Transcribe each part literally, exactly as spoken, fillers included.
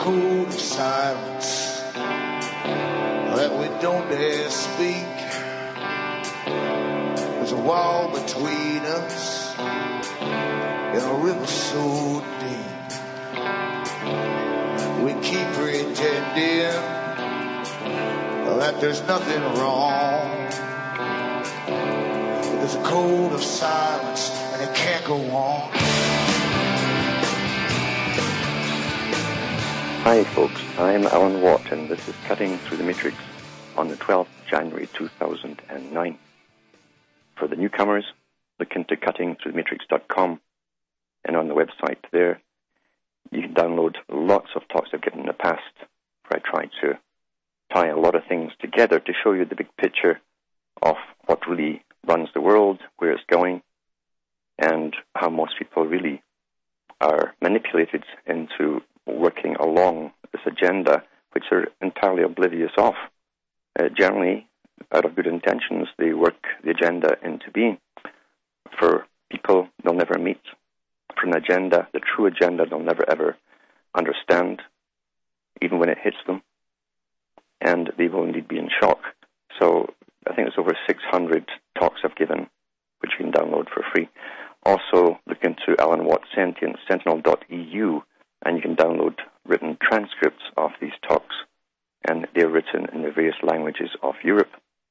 code of silence that we don't dare speak. There's a wall between us in a river so deep. We keep pretending that there's nothing wrong. But there's a code of silence and it can't go on. Hi folks, I'm Alan Watt and this is Cutting Through the Matrix on the twelfth of January two thousand nine. For the newcomers, look into cutting through the matrix dot com, and on the website there you can download lots of talks I've given in the past where I try to tie a lot of things together to show you the big picture of what really runs the world, where it's going, and how most people really are manipulated into working along this agenda, which they're entirely oblivious of. Uh, generally, out of good intentions, they work the agenda into being. For people they'll never meet, for an agenda, the true agenda, they'll never ever understand, even when it hits them, and they will indeed be in shock. So I think it's over six hundred talks I've given, which you can download for free. Also, look into Alan Watt Sentient, sentinel dot e u, and you can download written transcripts of these talks, and they're written in the various languages of Europe.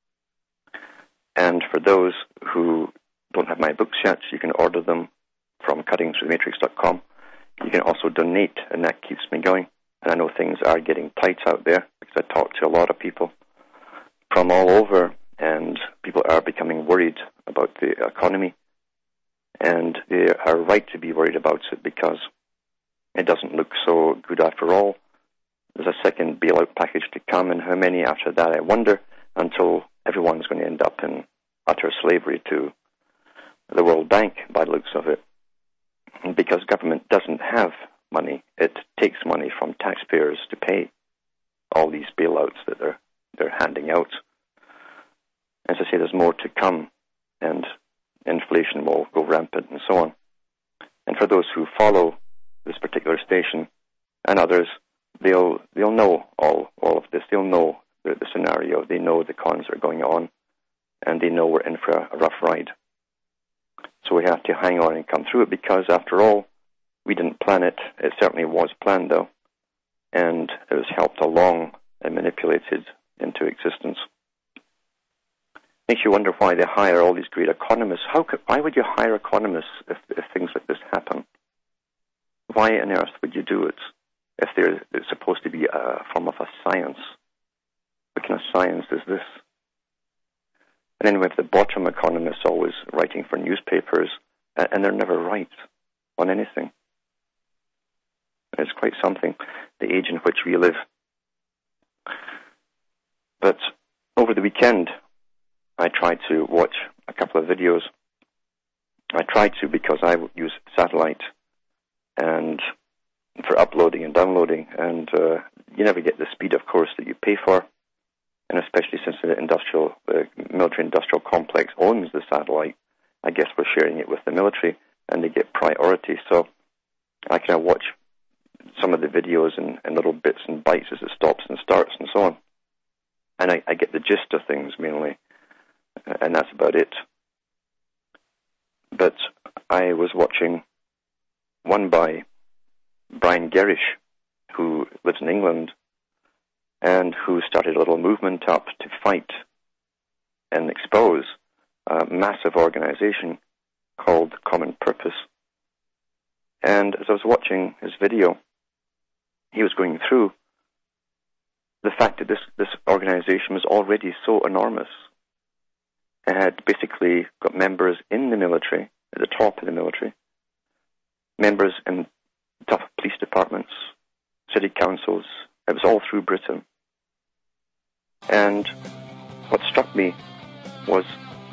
And for those who don't have my books yet, you can order them from cutting through the matrix dot com. You can also donate, and that keeps me going. And I know things are getting tight out there because I talk to a lot of people from all over, and people are becoming worried about the economy. And they are right to be worried about it because it doesn't look so good after all. There's a second bailout package to come, and how many after that, I wonder, until everyone's going to end up in utter slavery to the World Bank by the looks of it. Because government doesn't have money. It takes money from taxpayers to pay all these bailouts that they're, they're handing out. As I say, there's more to come, and inflation will go rampant and so on. And for those who follow this particular station and others, they'll they'll know all, all of this. They'll know the, the scenario. They know the cons are going on, and they know we're in for a, a rough ride. So we have to hang on and come through it because, after all, we didn't plan it. It certainly was planned, though, and it was helped along and manipulated into existence. Makes you wonder why they hire all these great economists. How could, why would you hire economists if, if things like this happen? Why on earth would you do it if there is supposed to be a form of a science? What kind of science is this? And then we have the bottom economists always writing for newspapers, and they're never right on anything. It's quite something, the age in which we live. But over the weekend, I tried to watch a couple of videos. I tried to because I use satellite and for uploading and downloading, and uh, you never get the speed, of course, that you pay for, and especially since the industrial, uh, military-industrial complex owns the satellite, I guess we're sharing it with the military, and they get priority. So I kind of watch some of the videos in, in little bits and bites as it stops and starts and so on, and I, I get the gist of things mainly, and that's about it. But I was watching one by Brian Gerrish, who lives in England, and who started a little movement up to fight and expose a massive organization called Common Purpose. And as I was watching his video, he was going through the fact that this, this organization was already so enormous. It had basically got members in the military, at the top of the military, members in tough police departments, city councils. It was all through Britain. And what struck me was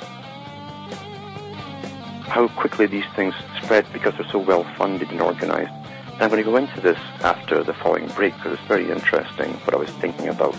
how quickly these things spread because they're so well funded and organized. And I'm going to go into this after the following break because it's very interesting what I was thinking about.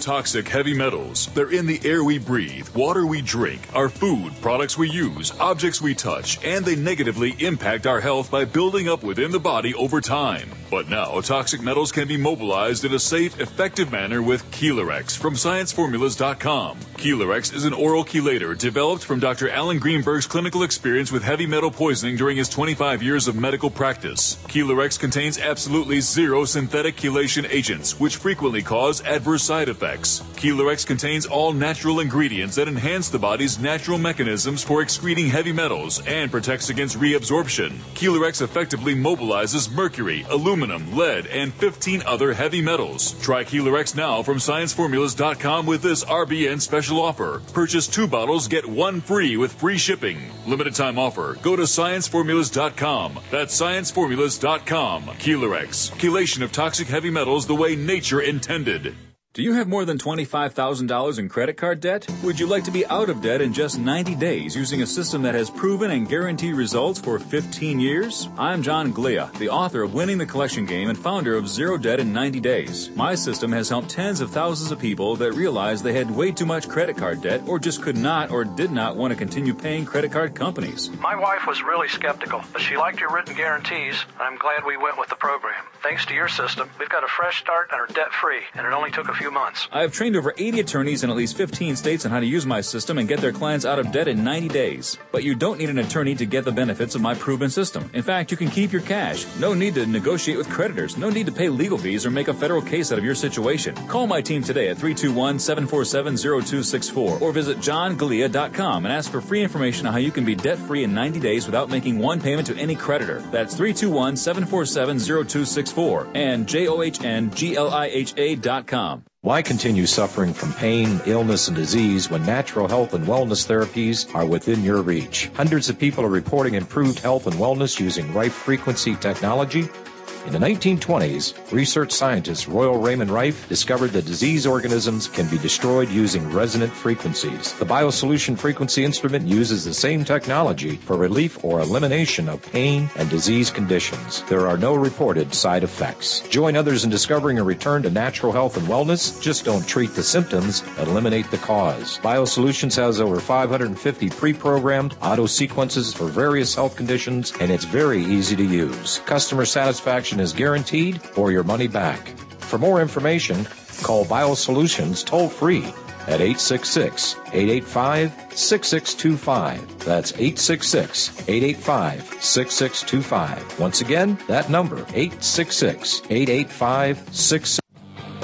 toxic heavy metals. They're in the air we breathe, water we drink, our food, products we use, objects we touch, and they negatively impact our health by building up within the body over time. But now, toxic metals can be mobilized in a safe, effective manner with Chelarex from science formulas dot com. Chelarex is an oral chelator developed from Doctor Alan Greenberg's clinical experience with heavy metal poisoning during his twenty-five years of medical practice. Chelarex contains absolutely zero synthetic chelation agents, which frequently cause adverse side effects. Chelarex contains all natural ingredients that enhance the body's natural mechanisms for excreting heavy metals and protects against reabsorption. Chelarex effectively mobilizes mercury, aluminum, lead, and fifteen other heavy metals. Try Chelarex now from science formulas dot com with this R B N special offer. Purchase two bottles, get one free with free shipping. Limited time offer. Go to science formulas dot com. That's science formulas dot com. Chelarex. Chelation of toxic heavy metals the way nature intended. Do you have more than twenty-five thousand dollars in credit card debt? Would you like to be out of debt in just ninety days using a system that has proven and guaranteed results for fifteen years? I'm John Glia, the author of Winning the Collection Game and founder of Zero Debt in ninety days. My system has helped tens of thousands of people that realized they had way too much credit card debt or just could not or did not want to continue paying credit card companies. My wife was really skeptical, but she liked your written guarantees. I'm glad we went with the program. Thanks to your system, we've got a fresh start and are debt-free, and it only took a few months. I have trained over eighty attorneys in at least fifteen states on how to use my system and get their clients out of debt in ninety days. But you don't need an attorney to get the benefits of my proven system. In fact, you can keep your cash. No need to negotiate with creditors. No need to pay legal fees or make a federal case out of your situation. Call my team today at three two one, seven four seven, zero two six four or visit john galea dot com and ask for free information on how you can be debt-free in ninety days without making one payment to any creditor. That's three two one, seven four seven, zero two six four and J O H N G L I H A dot com. Why continue suffering from pain, illness, and disease when natural health and wellness therapies are within your reach? Hundreds of people are reporting improved health and wellness using Rife frequency technology. In the nineteen twenties, research scientist Royal Raymond Rife discovered that disease organisms can be destroyed using resonant frequencies. The BioSolution frequency instrument uses the same technology for relief or elimination of pain and disease conditions. There are no reported side effects. Join others in discovering a return to natural health and wellness. Just don't treat the symptoms, eliminate the cause. BioSolutions has over five hundred fifty pre-programmed auto sequences for various health conditions, and it's very easy to use. Customer satisfaction is guaranteed or your money back. For more information, call BioSolutions toll-free at eight six six, eight eight five, six six two five. That's eight six six, eight eight five, six six two five. Once again, that number, eight six six, eight eight five, six six two five.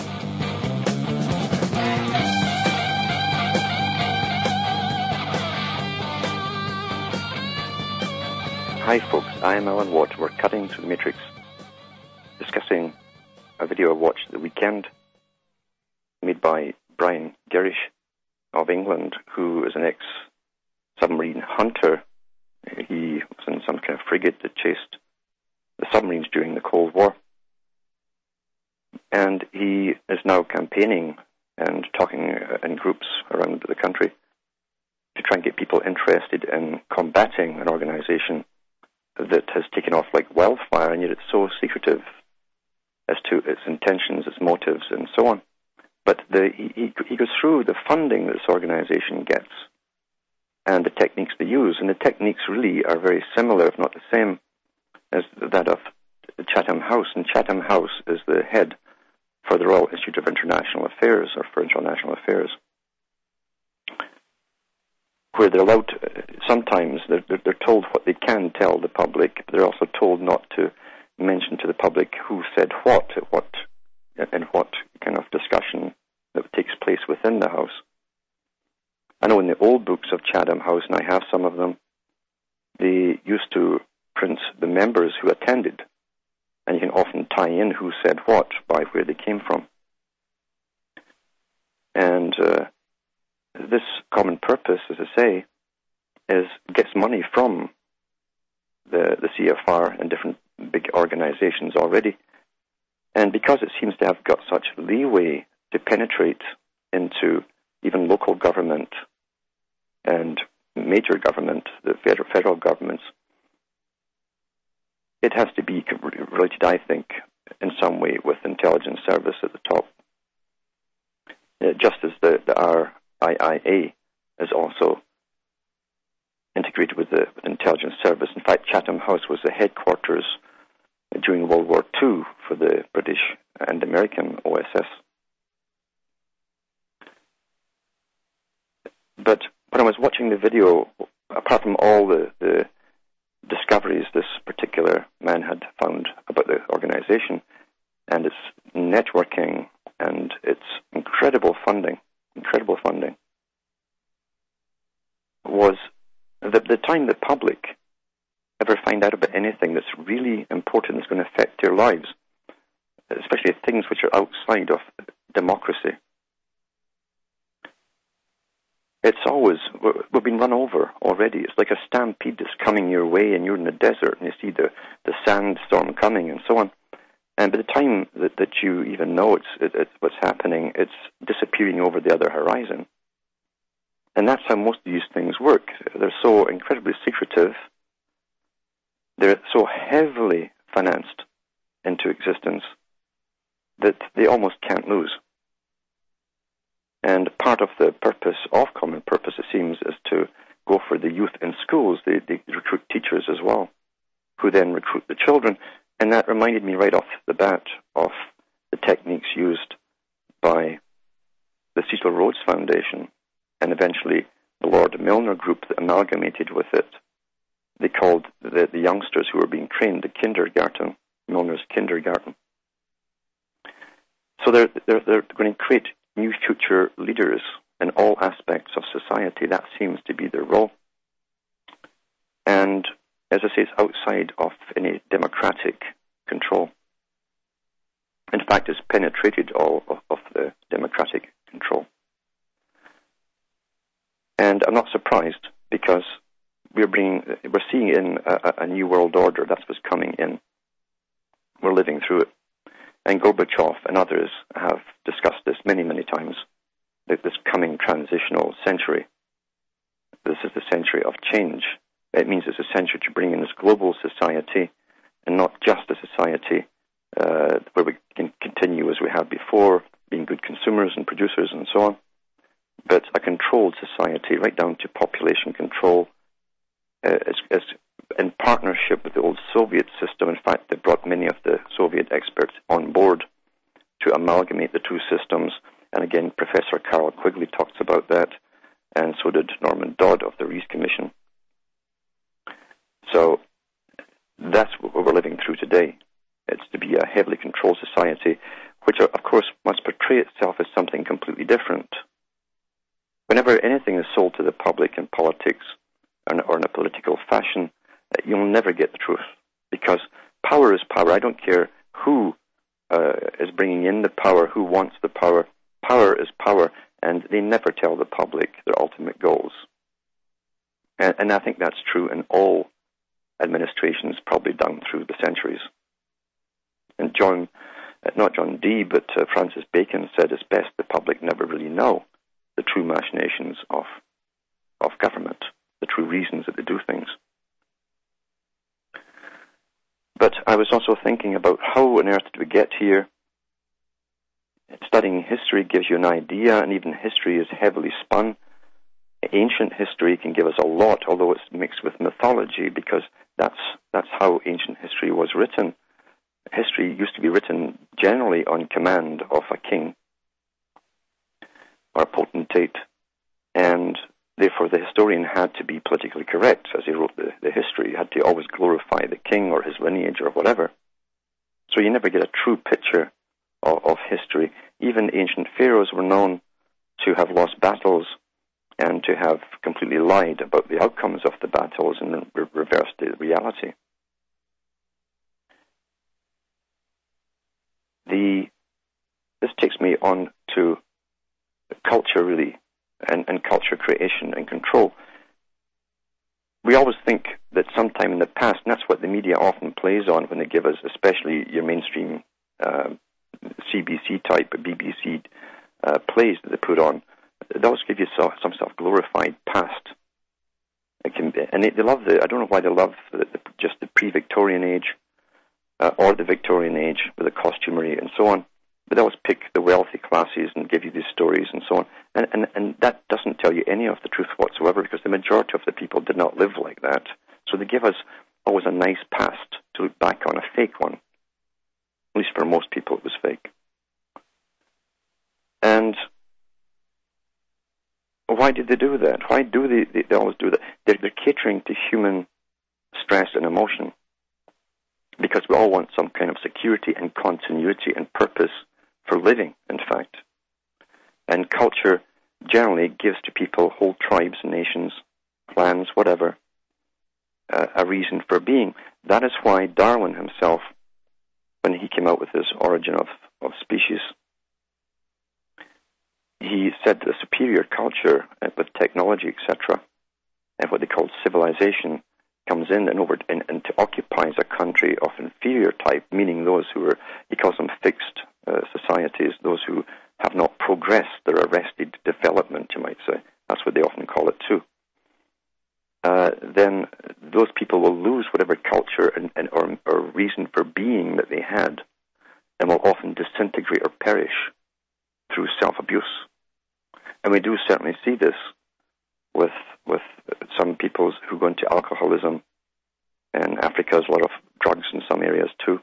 Hi folks, I am Alan Watt. We're cutting through the matrix, discussing a video I watched the weekend made by Brian Gerrish of England, who is an ex-submarine hunter. He was in some kind of frigate that chased the submarines during the Cold War. And he is now campaigning and talking in groups around the country to try and get people interested in combating an organization that has taken off like wildfire, and yet it's so secretive as to its intentions, its motives, and so on. But the, he, he goes through the funding that this organization gets and the techniques they use, and the techniques really are very similar, if not the same, as that of Chatham House. And Chatham House is the head for the Royal Institute of International Affairs, or for International Affairs, where they're allowed to, sometimes they're, they're told what they can tell the public, but they're also told not to mention to the public who said what, at what, and what kind of discussion that takes place within the house. I know in the old books of Chatham House, and I have some of them, they used to print the members who attended, and you can often tie in who said what by where they came from. And uh, this common purpose, as I say, is gets money from the, the C F R and different big organizations already. And because it seems to have got such leeway to penetrate into even local government and major government, the federal, federal governments, it has to be related, I think, in some way with intelligence service at the top. uh, just as the, the R I I A is also integrated with the, with the intelligence service. In fact, Chatham House was the headquarters during World War Two for the British and American O S S. But when I was watching the video, apart from all the, the discoveries this particular man had found about the organization and its networking and its incredible funding, incredible funding, was the, the time the public ever find out about anything that's really important, that's going to affect their lives, especially things which are outside of democracy. It's always, we've been run over already. It's like a stampede that's coming your way, and you're in the desert, and you see the, the sandstorm coming and so on. And by the time that, that you even know it's, it, it's what's happening, it's disappearing over the other horizon. And that's how most of these things work. They're so incredibly secretive. They're so heavily financed into existence that they almost can't lose. And part of the purpose of Common Purpose, it seems, is to go for the youth in schools. They, they recruit teachers as well, who then recruit the children. And that reminded me right off the bat of the techniques used by the Cecil Rhodes Foundation and eventually the Lord Milner group that amalgamated with it. They called the, the youngsters who were being trained the kindergarten, Milner's kindergarten. So they're, they're, they're going to create new future leaders in all aspects of society. That seems to be their role. And as I say, it's outside of any democratic control. In fact, it's penetrated all of, of the democratic control. And I'm not surprised, because we're bringing, we're seeing in a, a new world order. That's what's coming in. We're living through it. And Gorbachev and others have discussed this many, many times, that this coming transitional century, this is the century of change. It means it's a century to bring in this global society, and not just a society uh, where we can continue as we have before, being good consumers and producers and so on, but a controlled society right down to population control, uh, as, as in partnership with the old Soviet system. In fact, they brought many of the Soviet experts on board to amalgamate the two systems. And again, Professor Carol Quigley talks about that, and so did Norman Dodd of the Rees Commission. So that's what we're living through today. It's to be a heavily controlled society, which, of course, must portray itself as something completely different. Whenever anything is sold to the public in politics or in a political fashion, you'll never get the truth, because power is power. I don't care who uh, is bringing in the power, who wants the power. Power is power, and they never tell the public their ultimate goals. And, and I think that's true in all administrations, probably down through the centuries. And John, not John Dee, but uh, Francis Bacon said it's best the public never really know the true machinations of of government, the true reasons that they do things. But I was also thinking about how on earth did we get here. Studying history gives you an idea, and even history is heavily spun. Ancient history can give us a lot, although it's mixed with mythology, because that's that's how ancient history was written. History used to be written generally on command of a king or a potentate, and therefore the historian had to be politically correct as he wrote the, the history. He had to always glorify the king or his lineage or whatever. So you never get a true picture of, of history. Even ancient pharaohs were known to have lost battles and to have completely lied about the outcomes of the battles and then re- reversed the reality. The this takes me on to culture, really, and, and culture creation and control. We always think that sometime in the past, and that's what the media often plays on when they give us, especially your mainstream uh, C B C type, B B C uh, plays that they put on. They always give you some sort of glorified past. It can be, and they, they love the. I don't know why they love the, the, just the pre-Victorian age uh, or the Victorian age with the costumery and so on. But they always pick the wealthy classes and give you these stories and so on. And, and, and that doesn't tell you any of the truth whatsoever, because the majority of the people did not live like that. So they give us always a nice past to look back on, a fake one. At least for most people it was fake. And why did they do that? Why do they, they, they always do that? They're, they're catering to human stress and emotion, because we all want some kind of security and continuity and purpose for living, in fact. And culture generally gives to people, whole tribes, nations, clans, whatever, uh, a reason for being. That is why Darwin himself, when he came out with his Origin of, of Species, he said that a superior culture uh, with technology, et cetera, and what they called civilization, comes in and over and, and to occupies a country of inferior type, meaning those who are, he calls them fixed uh, societies, those who have not progressed, their arrested development, you might say. That's what they often call it too. Uh, then those people will lose whatever culture and, and or, or reason for being that they had, and will often disintegrate or perish through self-abuse. And we do certainly see this with with some people who go into alcoholism. And Africa has a lot of drugs in some areas too.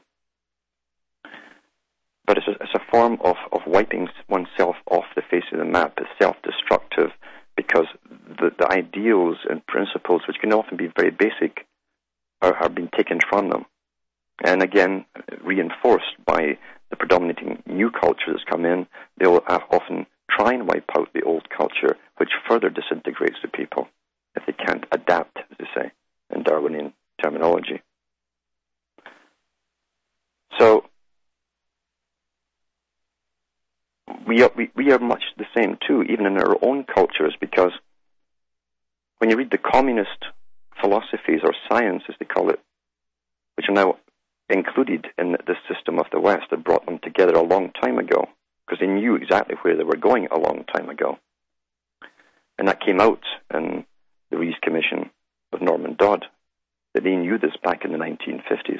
But it's a, it's a form of, of wiping oneself off the face of the map. It's self-destructive, because the, the ideals and principles, which can often be very basic, are, are being taken from them. And again, reinforced by the predominating new culture that's come in. They will often try and wipe out the old culture, which further disintegrates the people if they can't adapt, as they say, in Darwinian terminology. So we are, we, we are much the same too, even in our own cultures, because when you read the communist philosophies, or science as they call it, which are now included in the system of the West, that brought them together a long time ago, because they knew exactly where they were going a long time ago. And that came out in the Rees Commission with Norman Dodd, that they knew this back in the nineteen fifties.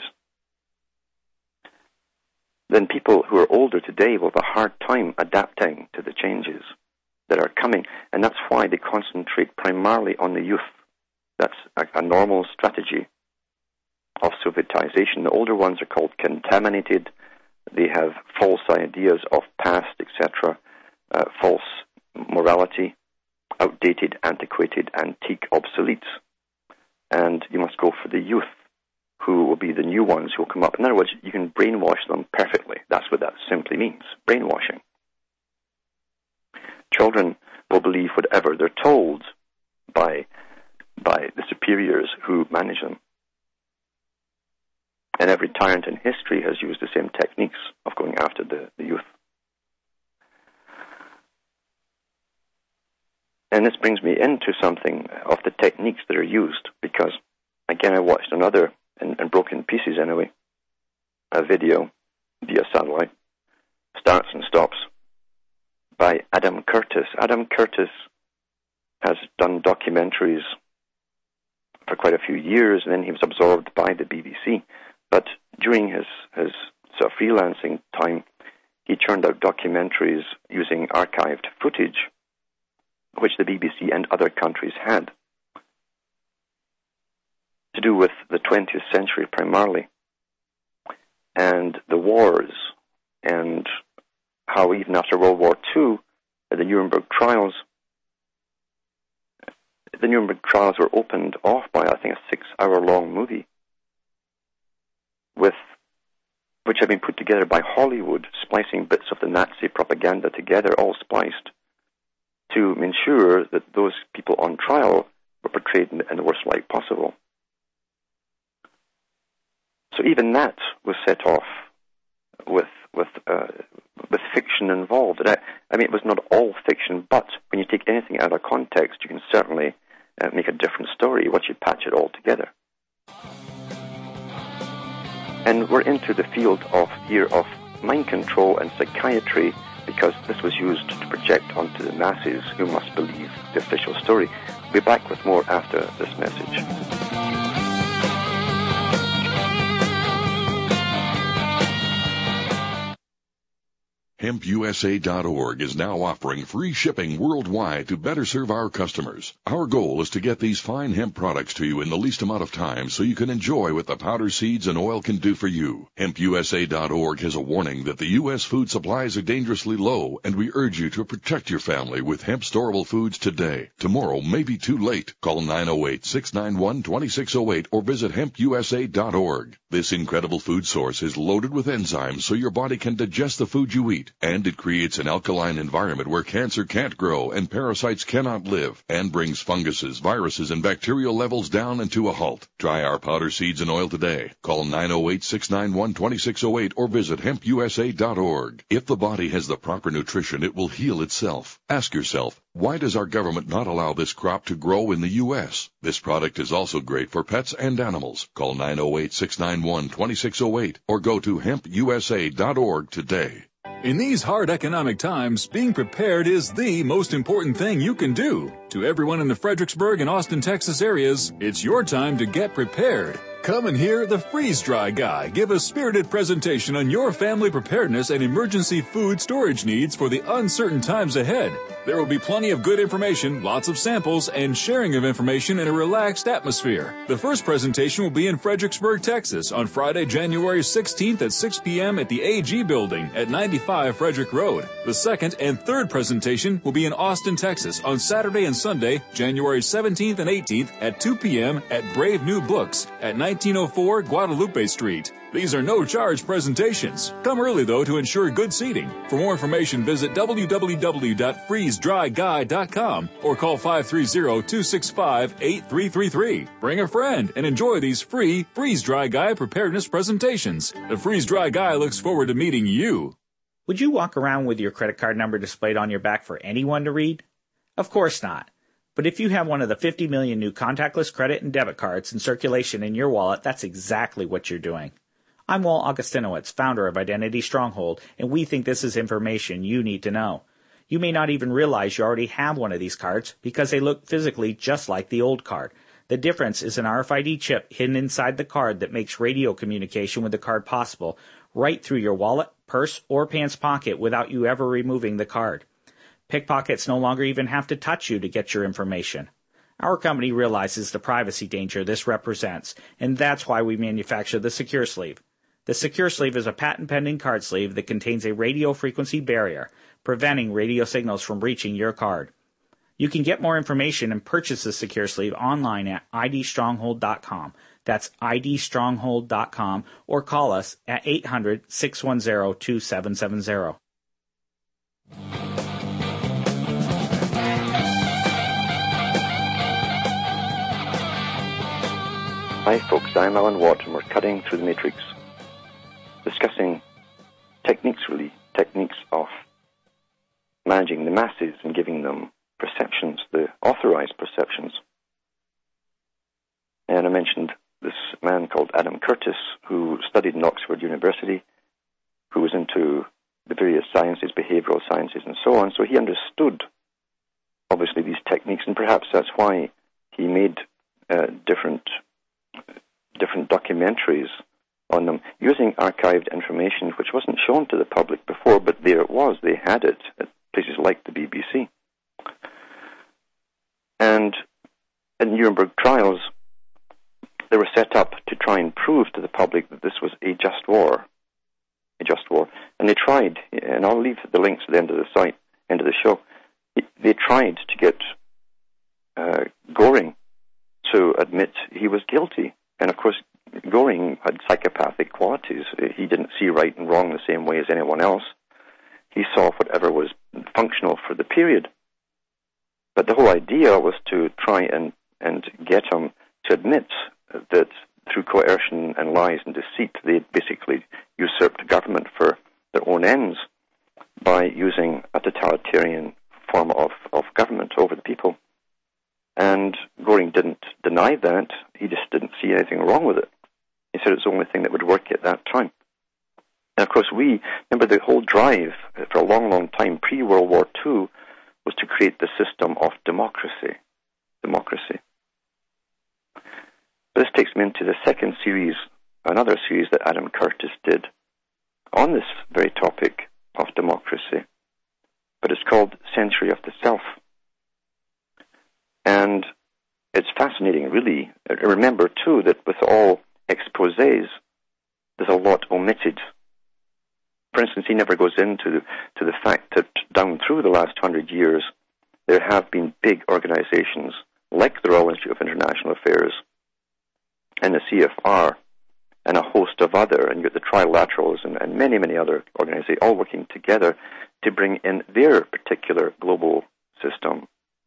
Then people who are older today will have a hard time adapting to the changes that are coming, and that's why they concentrate primarily on the youth. That's a, a normal strategy of Sovietization. The older ones are called contaminated. They have false ideas of past, et cetera, uh, false morality, outdated, antiquated, antique, obsolete. And you must go for the youth, who will be the new ones who will come up. In other words, you can brainwash them perfectly. That's what that simply means, brainwashing. Children will believe whatever they're told by, by the superiors who manage them. And every tyrant in history has used the same techniques of going after the, the youth. And this brings me into something of the techniques that are used, because, again, I watched another, in, in broken pieces anyway, a video via satellite, starts and stops, by Adam Curtis. Adam Curtis has done documentaries for quite a few years, and then he was absorbed by the B B C. But during his, his sort of freelancing time, he churned out documentaries using archived footage, which the B B C and other countries had, to do with the twentieth century primarily, and the wars, and how even after World War Two, at the Nuremberg trials, the Nuremberg trials were opened off by, I think, a six-hour-long movie, with which had been put together by Hollywood, splicing bits of the Nazi propaganda together, all spliced, to ensure that those people on trial were portrayed in, in the worst light possible. So even that was set off with with uh, with fiction involved. And I, I mean, it was not all fiction, but when you take anything out of context, you can certainly uh, make a different story once you patch it all together. And we're into the field of here of mind control and psychiatry, because this was used to project onto the masses who must believe the official story. We'll be back with more after this message. hemp u s a dot org is now offering free shipping worldwide to better serve our customers. Our goal is to get these fine hemp products to you in the least amount of time so you can enjoy what the powder, seeds, and oil can do for you. hemp u s a dot org has a warning that the U S food supplies are dangerously low, and we urge you to protect your family with hemp storable foods today. Tomorrow may be too late. Call nine oh eight, six nine one, two six oh eight or visit hemp u s a dot org. This incredible food source is loaded with enzymes so your body can digest the food you eat, and it creates an alkaline environment where cancer can't grow and parasites cannot live, and brings funguses, viruses, and bacterial levels down and to a halt. Try our powder, seeds, and oil today. Call nine oh eight, six nine one, two six oh eight or visit hemp u s a dot org. If the body has the proper nutrition, it will heal itself. Ask yourself, why does our government not allow this crop to grow in the U S? This product is also great for pets and animals. Call nine oh eight, six nine one, two six oh eight or go to hemp u s a dot org today. In these hard economic times, being prepared is the most important thing you can do. To everyone in the Fredericksburg and Austin, Texas areas, it's your time to get prepared. Come and hear the Freeze Dry Guy give a spirited presentation on your family preparedness and emergency food storage needs for the uncertain times ahead. There will be plenty of good information, lots of samples, and sharing of information in a relaxed atmosphere. The first presentation will be in Fredericksburg, Texas on Friday, January sixteenth at six p.m. at the A G Building at ninety-five Frederick Road. The second and third presentation will be in Austin, Texas on Saturday and Sunday, January seventeenth and eighteenth at two p.m. at Brave New Books at nineteen oh four Guadalupe Street. These are no-charge presentations. Come early, though, to ensure good seating. For more information, visit w w w dot freeze dry guy dot com or call five three zero, two six five, eight three three three. Bring a friend and enjoy these free Freeze Dry Guy preparedness presentations. The Freeze Dry Guy looks forward to meeting you. Would you walk around with your credit card number displayed on your back for anyone to read? Of course not. But if you have one of the fifty million new contactless credit and debit cards in circulation in your wallet, that's exactly what you're doing. I'm Walt Augustinowitz, founder of Identity Stronghold, and we think this is information you need to know. You may not even realize you already have one of these cards because they look physically just like the old card. The difference is an R F I D chip hidden inside the card that makes radio communication with the card possible right through your wallet, purse, or pants pocket without you ever removing the card. Pickpockets no longer even have to touch you to get your information. Our company realizes the privacy danger this represents, and that's why we manufacture the Secure Sleeve. The Secure Sleeve is a patent-pending card sleeve that contains a radio frequency barrier, preventing radio signals from reaching your card. You can get more information and purchase the Secure Sleeve online at I D stronghold dot com. That's I D stronghold dot com, or call us at eight hundred, six one zero, two seven seven zero. Hi folks, I'm Alan Watt and we're cutting through the matrix, discussing techniques really, techniques of managing the masses and giving them perceptions, the authorized perceptions. And I mentioned this man called Adam Curtis, who studied in Oxford University, who was into the various sciences, behavioral sciences and so on, so he understood obviously these techniques, and perhaps that's why he made uh, different different documentaries on them, using archived information which wasn't shown to the public before, but there it was. They had it at places like the B B C. And in Nuremberg trials, they were set up to try and prove to the public that this was a just war, a just war. And they tried, and I'll leave the links at the end of the site, end of the show. They tried to get uh, Göring to admit he was guilty. And of course, Göring had psychopathic qualities. He didn't see right and wrong the same way as anyone else. He saw whatever was functional for the period. But the whole idea was to try and, and get him to admit that through coercion and lies and deceit, they had basically usurped government for their own ends by using a totalitarian form of, of government over the people. And Göring didn't deny that. He just didn't see anything wrong with it. He said it's the only thing that would work at that time. And of course, we, remember the whole drive for a long, long time, pre-World War Two, was to create the system of democracy. Democracy. This takes me into the second series, another series that Adam Curtis did on this very topic of democracy. century of the self. And it's fascinating, really. Remember, too, that with all exposés, there's a lot omitted. For instance, he never goes into to the fact that down through the last hundred years, there have been big organizations like the Royal Institute of International Affairs and the C F R and a host of other, and you get the Trilaterals and, and many, many other organizations all working together to bring in their particular global system.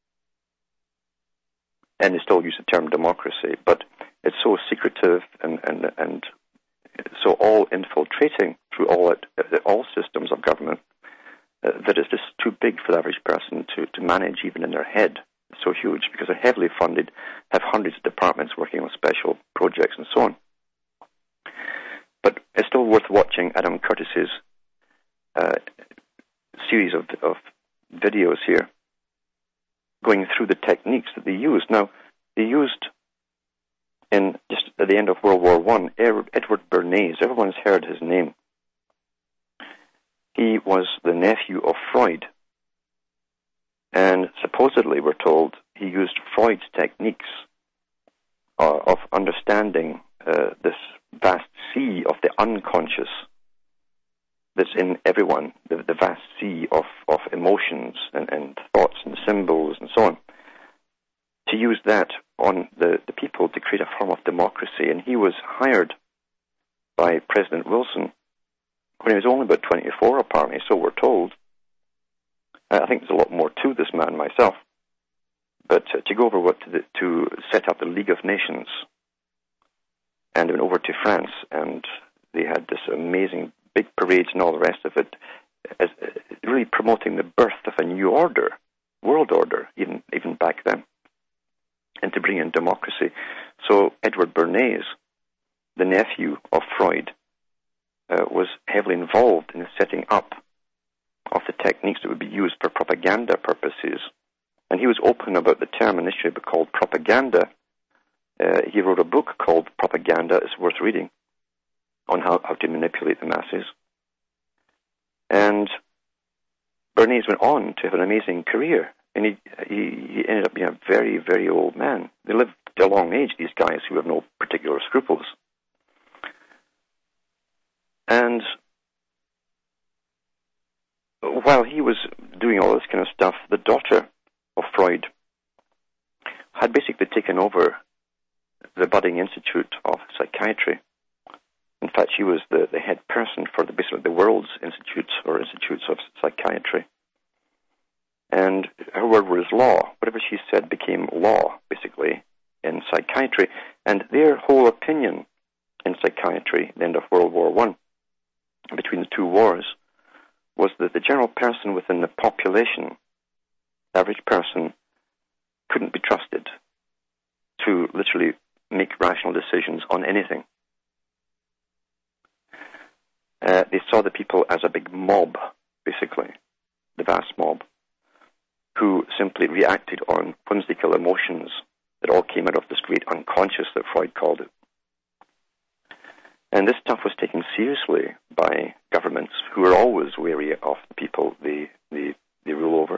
And they still use the term democracy, but it's so secretive and, and, and so all infiltrating through all it, all systems of government uh, that it's just too big for the average person to, to manage even in their head. It's so huge because they're heavily funded, have hundreds of departments working on special projects and so on. But it's still worth watching Adam Curtis's uh, series of, of videos here, going through the techniques that they used. Now, they used, in just at the end of World War One, Edward Bernays. Everyone's heard his name. He was the nephew of Freud. And supposedly, we're told, he used Freud's techniques uh, of understanding uh, this vast sea of the unconscious that's in everyone, the, the vast sea of, of emotions and, and thoughts and symbols and so on, to use that on the, the people to create a form of democracy. And he was hired by President Wilson when he was only about twenty-four, apparently, so we're told. I think there's a lot more to this man myself. But uh, to go over what to, the, to set up the League of Nations, and went over to France, and they had this amazing big parades and all the rest of it, as, uh, really promoting the birth of a new order, world order, even even back then, and to bring in democracy. So Edward Bernays, the nephew of Freud, uh, was heavily involved in the setting up of the techniques that would be used for propaganda purposes. And he was open about the term initially called propaganda. Uh, he wrote a book called Propaganda. It's worth reading, on how, how to manipulate the masses. And Bernays went on to have an amazing career. And he, he, he ended up being a very, very old man. They lived to a long age, these guys who have no particular scruples. And while he was doing all this kind of stuff, the daughter of Freud had basically taken over the budding Institute of Psychiatry. In fact, she was the, the head person for the basically the world's institutes or institutes of psychiatry. And her word was law. Whatever she said became law, basically, in psychiatry. And their whole opinion in psychiatry, the end of World War One, between the two wars, was that the general person within the population, the average person, couldn't be trusted to literally make rational decisions on anything. Uh, they saw the people as a big mob, basically, the vast mob, who simply reacted on whimsical emotions that all came out of this great unconscious that Freud called it. And this stuff was taken seriously by governments who were always wary of the people they, they, they rule over.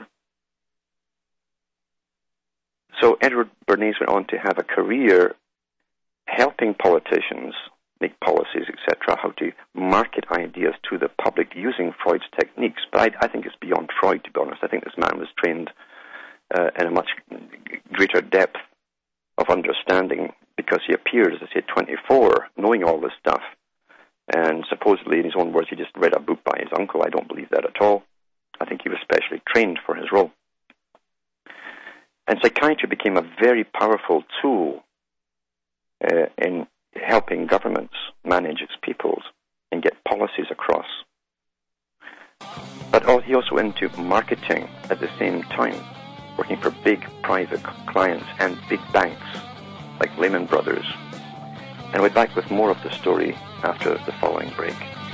So Edward Bernays went on to have a career helping politicians make policies, et cetera, how to market ideas to the public using Freud's techniques. But I, I think it's beyond Freud, to be honest. I think this man was trained uh, in a much greater depth of understanding, because he appeared, as I said, twenty-four, knowing all this stuff. And supposedly, in his own words, he just read a book by his uncle. I don't believe that at all. I think he was specially trained for his role. And psychiatry became a very powerful tool uh, in helping governments manage its peoples and get policies across. But he also went into marketing at the same time, working for big private clients and big banks like Lehman Brothers. And we'll be back with more of the story after the following break.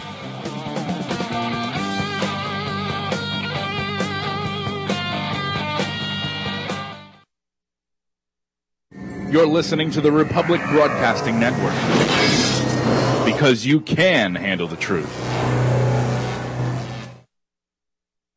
You're listening to the Republic Broadcasting Network, because you can handle the truth.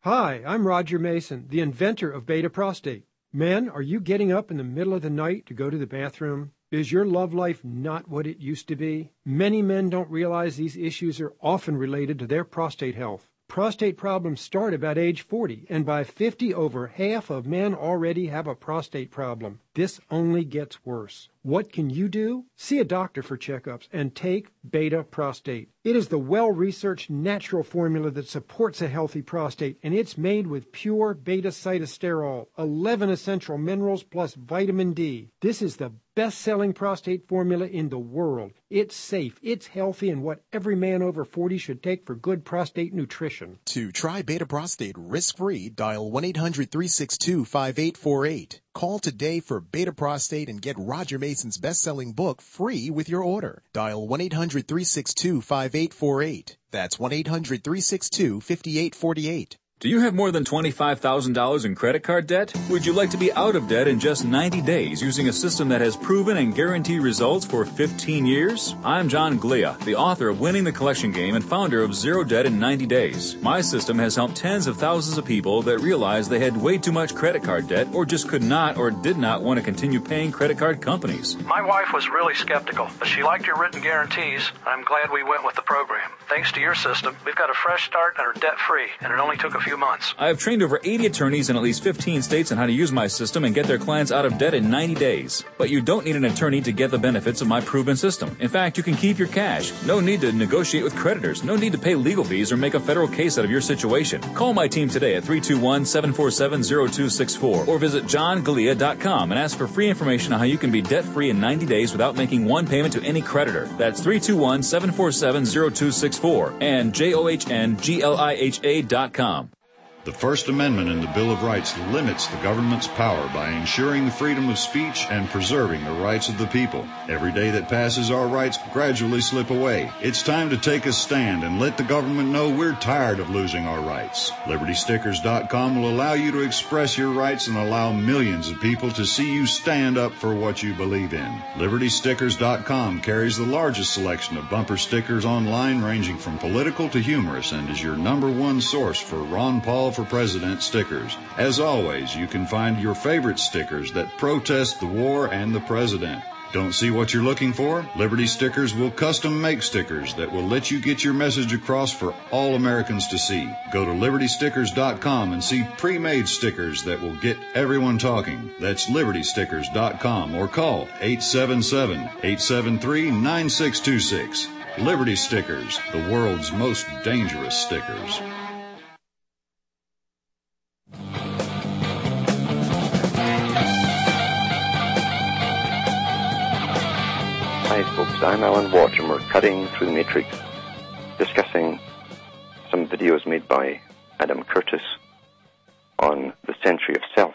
Hi, I'm Roger Mason, the inventor of Beta Prostate. Men, are you getting up in the middle of the night to go to the bathroom? Is your love life not what it used to be? Many men don't realize these issues are often related to their prostate health. Prostate problems start about age forty, and by fifty, over half of men already have a prostate problem. This only gets worse. What can you do? See a doctor for checkups and take Beta Prostate. It is the well-researched natural formula that supports a healthy prostate, and it's made with pure beta-cytosterol, eleven essential minerals plus vitamin D. This is the best-selling prostate formula in the world. It's safe, it's healthy, and what every man over forty should take for good prostate nutrition. To try Beta Prostate risk-free, dial one eight hundred, three six two, five eight four eight. Call today for Beta Prostate and get Roger Mason's best-selling book free with your order. Dial one eight hundred, three six two, five eight four eight. That's one eight hundred, three six two, five eight four eight. Do you have more than twenty-five thousand dollars in credit card debt? Would you like to be out of debt in just ninety days using a system that has proven and guaranteed results for fifteen years? I'm John Glia, the author of Winning the Collection Game and founder of Zero Debt in ninety days. My system has helped tens of thousands of people that realized they had way too much credit card debt or just could not or did not want to continue paying credit card companies. My wife was really skeptical, but she liked your written guarantees. I'm glad we went with the program. Thanks to your system, we've got a fresh start and are debt-free, and it only took a few months. I have trained over eighty attorneys in at least fifteen states on how to use my system and get their clients out of debt in ninety days. But you don't need an attorney to get the benefits of my proven system. In fact, you can keep your cash. No need to negotiate with creditors. No need to pay legal fees or make a federal case out of your situation. Call my team today at three two one, seven four seven, zero two six four or visit john galea dot com and ask for free information on how you can be debt-free in ninety days without making one payment to any creditor. That's three two one, seven four seven, zero two six four and J O H N G L I H A dot com. The First Amendment in the Bill of Rights limits the government's power by ensuring the freedom of speech and preserving the rights of the people. Every day that passes, our rights gradually slip away. It's time to take a stand and let the government know we're tired of losing our rights. Liberty Stickers dot com will allow you to express your rights and allow millions of people to see you stand up for what you believe in. Liberty Stickers dot com carries the largest selection of bumper stickers online, ranging from political to humorous, and is your number one source for Ron Paul for President stickers. As always, you can find your favorite stickers that protest the war and the president. Don't see what you're looking for? Liberty Stickers will custom make stickers that will let you get your message across for all Americans to see. Go to Liberty Stickers dot com and see pre-made stickers that will get everyone talking. That's Liberty Stickers dot com or call eight seven seven, eight seven three, nine six two six. Liberty Stickers, the world's most dangerous stickers. Hi folks, I'm Alan Watt and we're cutting through the matrix, discussing some videos made by Adam Curtis on the century of self,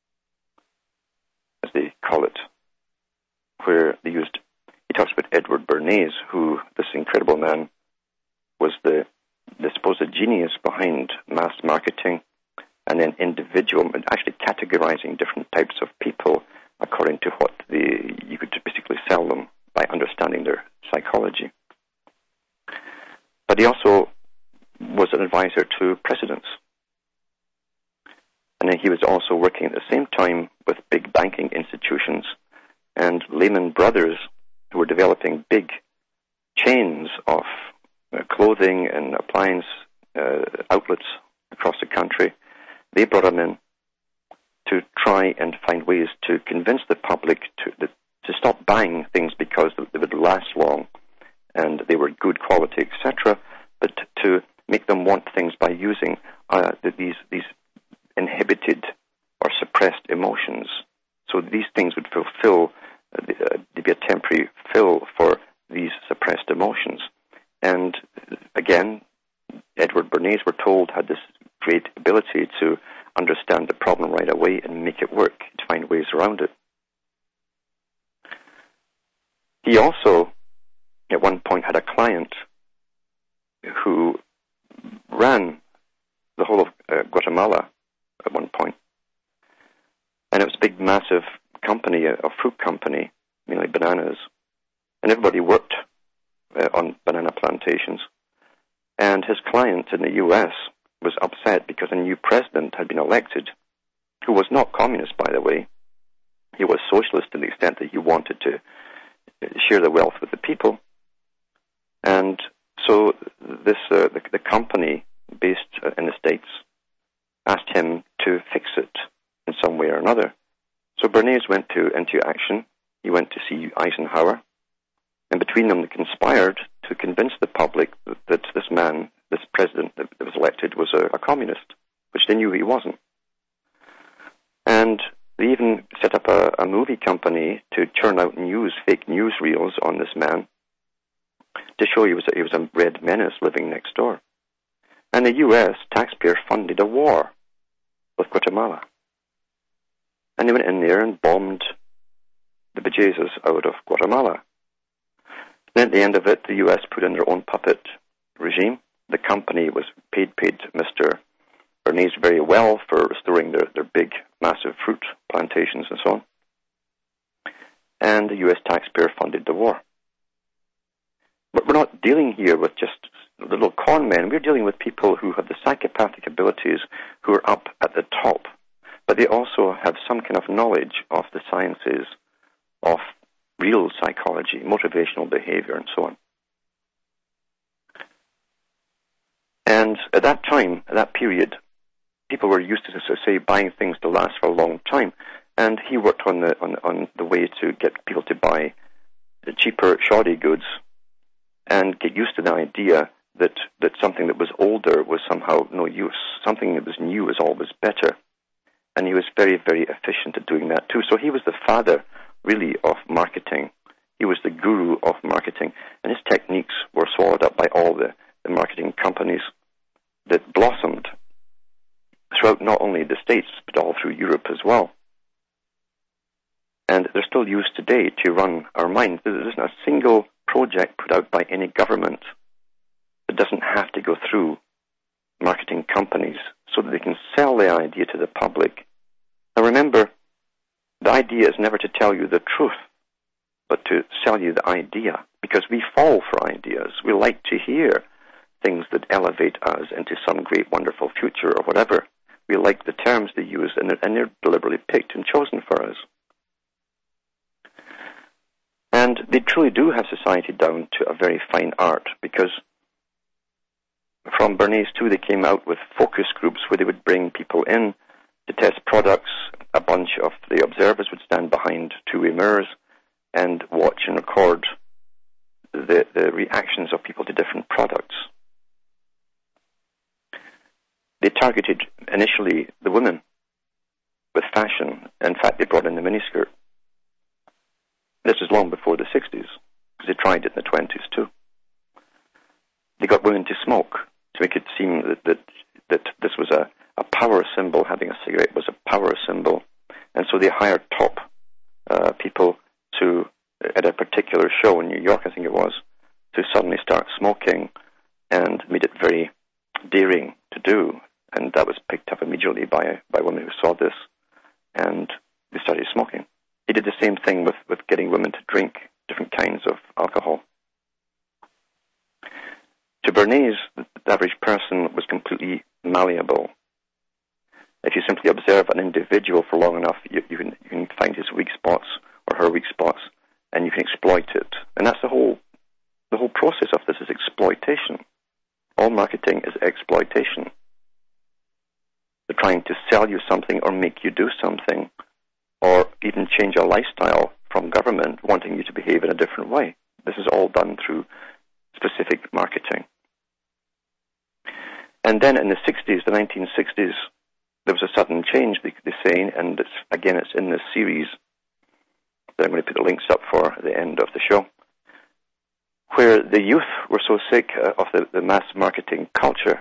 as they call it, where they used, he talks about Edward Bernays, who, this incredible man, was the, the supposed genius behind mass marketing and then individual, actually categorizing different types of people according to what the, you could basically sell them by understanding their psychology. But he also was an advisor to presidents. And then he was also working at the same time with big banking institutions and Lehman Brothers, who were developing big chains of uh, clothing and appliance uh, outlets across the country. They brought him in to try and find ways to convince the public to the, to stop buying things because they would last long and they were good quality, et cetera, but to make them want things by using uh, these these inhibited or suppressed emotions. So these things would fulfill, uh, uh, there'd be a temporary fill for these suppressed emotions. And again, Edward Bernays, we're told, had this great ability to understand the problem right away and make it work, to find ways around it. He also, at one point, had a client who ran the whole of uh, Guatemala at one point. And it was a big, massive company, a, a fruit company, mainly bananas. And everybody worked uh, on banana plantations. And his client in the U S was upset because a new president had been elected, who was not communist, by the way. He was socialist to the extent that he wanted to share the wealth with the people. And so this uh, the, the company based in the States asked him to fix it in some way or another. So Bernays went to into action. He went to see Eisenhower, and between them they conspired to convince the public that, that this man, this president that was elected, was a, a communist, which they knew he wasn't. And they even set up a, a movie company to churn out news, fake news reels on this man, to show he was a, he was a red menace living next door. And the U S taxpayer funded a war with Guatemala. And they went in there and bombed the bejesus out of Guatemala. Then at the end of it, the U S put in their own puppet regime. The company was paid, paid Mister Bernays very well for restoring their, their big, massive fruit plantations and so on. And the U S taxpayer funded the war. But we're not dealing here with just little con men. We're dealing with people who have the psychopathic abilities, who are up at the top, but they also have some kind of knowledge of the sciences of real psychology, motivational behavior, and so on. And at that time, at that period, people were used to, so say, buying things to last for a long time, and he worked on the on, on the way to get people to buy the cheaper, shoddy goods and get used to the idea that, that something that was older was somehow no use. Something that was new was always better. And he was very, very efficient at doing that too. So he was the father, really, of marketing. He was the guru of marketing. And his techniques were swallowed up by all the, the marketing companies that blossomed throughout not only the States, but all through Europe as well. And they're still used today to run our minds. There isn't a single project put out by any government that doesn't have to go through marketing companies so that they can sell the idea to the public. Now remember, the idea is never to tell you the truth, but to sell you the idea, because we fall for ideas. We like to hear things that elevate us into some great, wonderful future or whatever. We like the terms they use, and they're, and they're deliberately picked and chosen for us. And they truly do have society down to a very fine art, because from Bernays too, they came out with focus groups where they would bring people in to test products. A bunch of the observers would stand behind two-way mirrors and watch and record the, the reactions of people to different products. They targeted initially the women with fashion. In fact, they brought in the miniskirt. This is long before the sixties, because they tried it in the twenties too. They got women to smoke to make it seem that that, that this was a, a power symbol. Having a cigarette was a power symbol. And so they hired top uh, people to, at a particular show in New York, I think it was, to suddenly start smoking, and made it very daring to do. And that was picked up immediately by by women who saw this, and they started smoking. He did the same thing with, with getting women to drink different kinds of alcohol. To Bernays, the average person was completely malleable. If you simply observe an individual for long enough, you, you, can, you can find his weak spots or her weak spots, and you can exploit it. And that's the whole the whole process of this is exploitation. All marketing is exploitation. They're trying to sell you something or make you do something, or even change a lifestyle from government wanting you to behave in a different way. This is all done through specific marketing. And then in the sixties, the nineteen sixties, there was a sudden change, they say, and it's, again, it's in this series that I'm going to put the links up for at the end of the show, where the youth were so sick uh, of the, the mass marketing culture.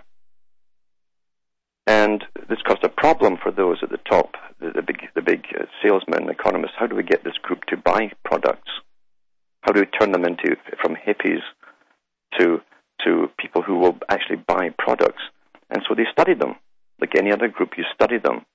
And this caused a problem for those at the top, the, the big, the big uh, salesmen, economists. How do we get this group to buy products? How do we turn them into, from hippies to to people who will actually buy products? And so they studied them. Like any other group, you study them.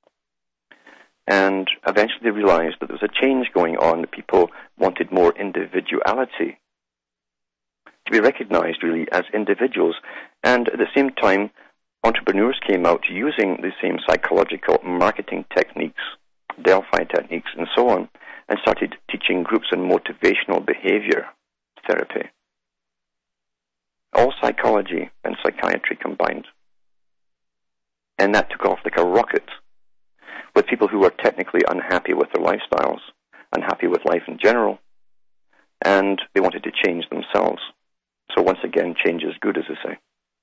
And eventually they realized that there was a change going on, that people wanted more individuality, to be recognized really as individuals. And at the same time, entrepreneurs came out using the same psychological marketing techniques, Delphi techniques, and so on, and started teaching groups on motivational behavior therapy. All psychology and psychiatry combined. And that took off like a rocket, with people who were technically unhappy with their lifestyles, unhappy with life in general, and they wanted to change themselves. So once again, change is good, as they say.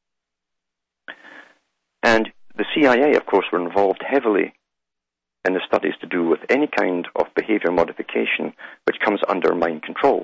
And the C I A, of course, were involved heavily in the studies to do with any kind of behavior modification which comes under mind control.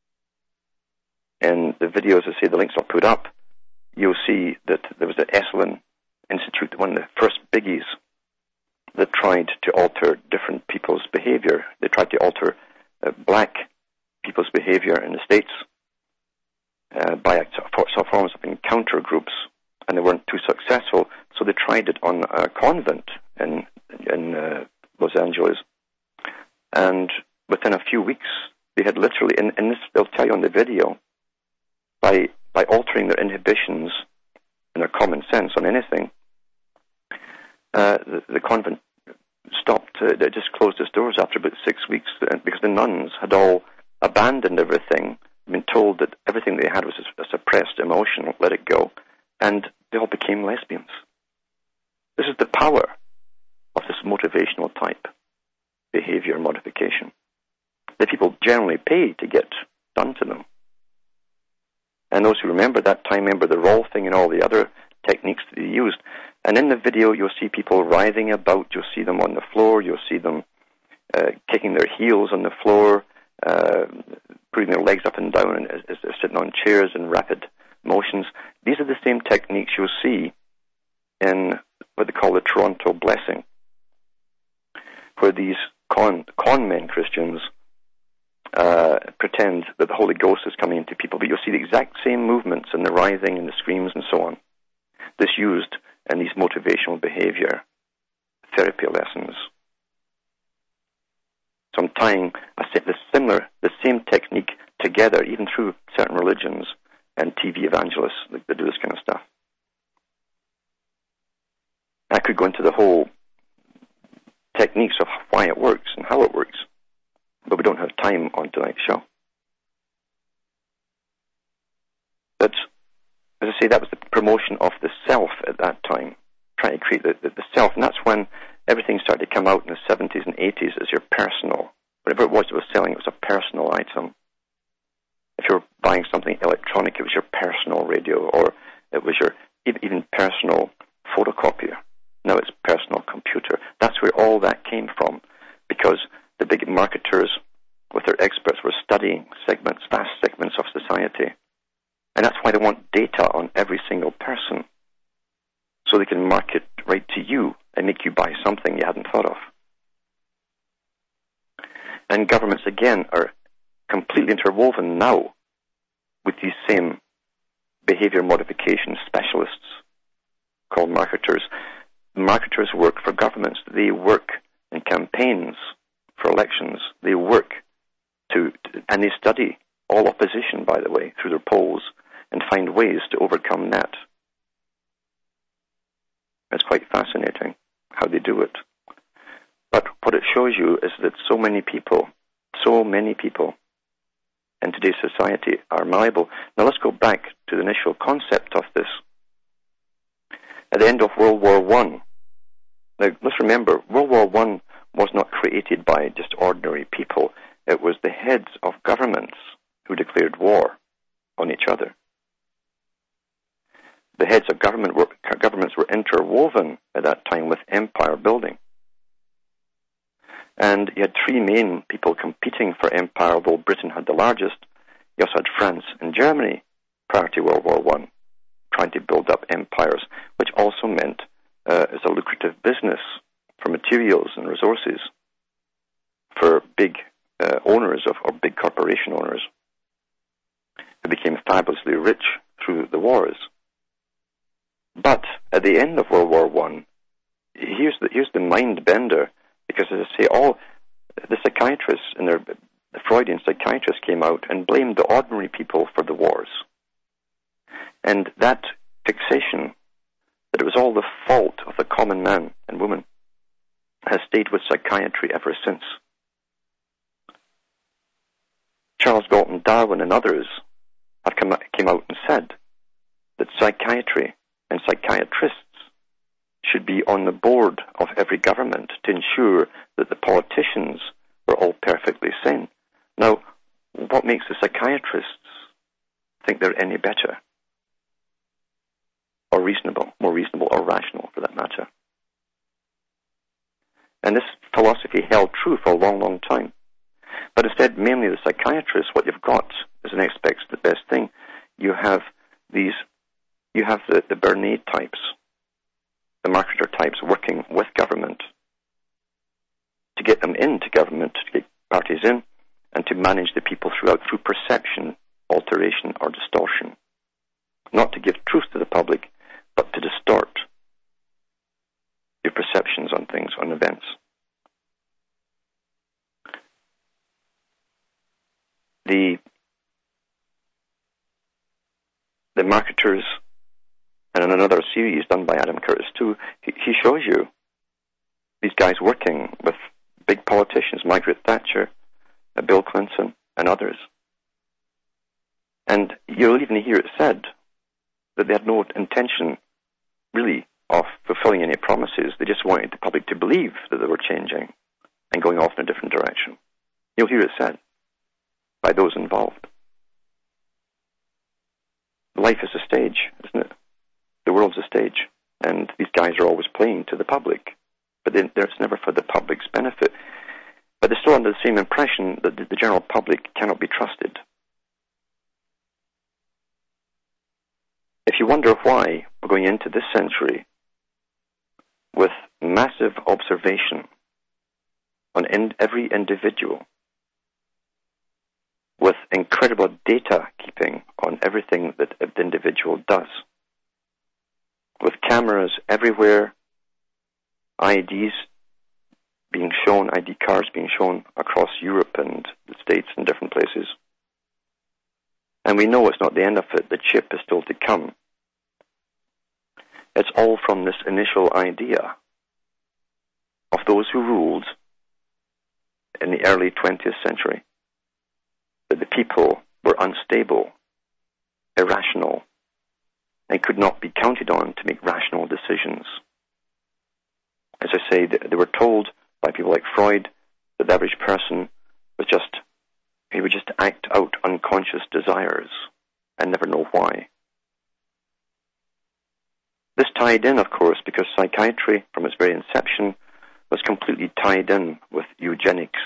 In the videos, I say the links I'll put up, you'll see that there was the Esalen Institute, one of the first biggies that tried to alter different people's behavior. They tried to alter uh, black people's behavior in the States uh, by some forms of encounter groups, and they weren't too successful, so they tried it on a convent in, in uh, Los Angeles. And within a few weeks, they had literally, and, and this they'll tell you on the video, by by altering their inhibitions and their common sense on anything, uh, the, the convent stopped, uh, it just closed its doors after about six weeks because the nuns had all abandoned everything, been told that everything they had was a suppressed emotion, let it go, and they all became lesbians. This is the power of this motivational type behavior modification that people generally pay to get done to them. And those who remember that time remember the roll thing and all the other techniques that they used. And in the video, you'll see people writhing about. You'll see them on the floor. You'll see them uh, kicking their heels on the floor, uh, putting their legs up and down and, as they're sitting on chairs in rapid motions. These are the same techniques you'll see in what they call the Toronto Blessing, where these con, con men Christians uh, pretend that the Holy Ghost is coming into people, but you'll see the exact same movements and the writhing and the screams and so on. This used in these motivational behavior therapy lessons. So I'm tying a, the similar, the same technique together, even through certain religions and T V evangelists that do this kind of stuff. I could go into the whole techniques of why it works and how it works, but we don't have time on tonight's show. But, as I say, that was the promotion of the self at that time, trying to create the, the, the self, and that's when everything started to come out in the seventies and eighties as your personal. Whatever it was that was selling, it was a personal item. If you were buying something electronic, it was your personal radio, or it was your even personal photocopier. Now it's personal computer. That's where all that came from, because the big marketers with their experts were studying segments, vast segments of society. And that's why they want data on every single person, so they can market right to you and make you buy something you hadn't thought of. And governments, again, are completely interwoven now with these same behavior modification specialists called marketers. Marketers work for governments. They work in campaigns for elections. They work to, and they study all opposition, by the way, through their polls and find ways to overcome that. It's quite fascinating how they do it. But what it shows you is that so many people, so many people in today's society are malleable. Now let's go back to the initial concept of this. At the end of World War One, now let's remember, World War One was not created by just ordinary people. It was the heads of governments who declared war on each other. The heads of government were, governments were interwoven at that time with empire building. And you had three main people competing for empire, although Britain had the largest. You also had France and Germany prior to World War One, trying to build up empires, which also meant uh, it's a lucrative business for materials and resources for big uh, owners of, or big corporation owners who became fabulously rich through the wars. But at the end of World War One, here's the here's the mind bender, because as I say, all the psychiatrists and their the Freudian psychiatrists came out and blamed the ordinary people for the wars. And that fixation that it was all the fault of the common man and woman, has stayed with psychiatry ever since. Charles Galton Darwin and others have come, came out and said that psychiatry and psychiatrists should be on the board of every government to ensure that the politicians were all perfectly sane. Now, what makes the psychiatrists think they're any better? Or reasonable, more reasonable or rational for that matter. And this philosophy held true for a long, long time. But instead, mainly the psychiatrists, what you've got is the next best, the best thing. You have these, you have the, the Bernays types, the marketer types working with government to get them into government, to get parties in, and to manage the people throughout through perception, alteration, or distortion. Not to give truth to the public, but to distort your perceptions on things, on events. The the marketers, and in another series done by Adam Curtis too, he, he shows you these guys working with big politicians, Margaret Thatcher, uh, Bill Clinton, and others. And you'll even hear it said that they had no intention, really, of fulfilling any promises. They just wanted the public to believe that they were changing and going off in a different direction. You'll hear it said by those involved. Life is a stage, isn't it? The world's a stage, and these guys are always playing to the public, but they, it's never for the public's benefit. But they're still under the same impression that the, the general public cannot be trusted. If you wonder why we're going into this century with massive observation on in, every individual, with incredible data keeping on everything that the individual does, with cameras everywhere, I Ds being shown, I D cards being shown across Europe and the States and different places. And we know it's not the end of it. The chip is still to come. It's all from this initial idea of those who ruled in the early twentieth century, that the people were unstable, irrational, and could not be counted on to make rational decisions. As I say, they were told by people like Freud that the average person was just, he would just act out unconscious desires and never know why. This tied in, of course, because psychiatry, from its very inception, was completely tied in with eugenics.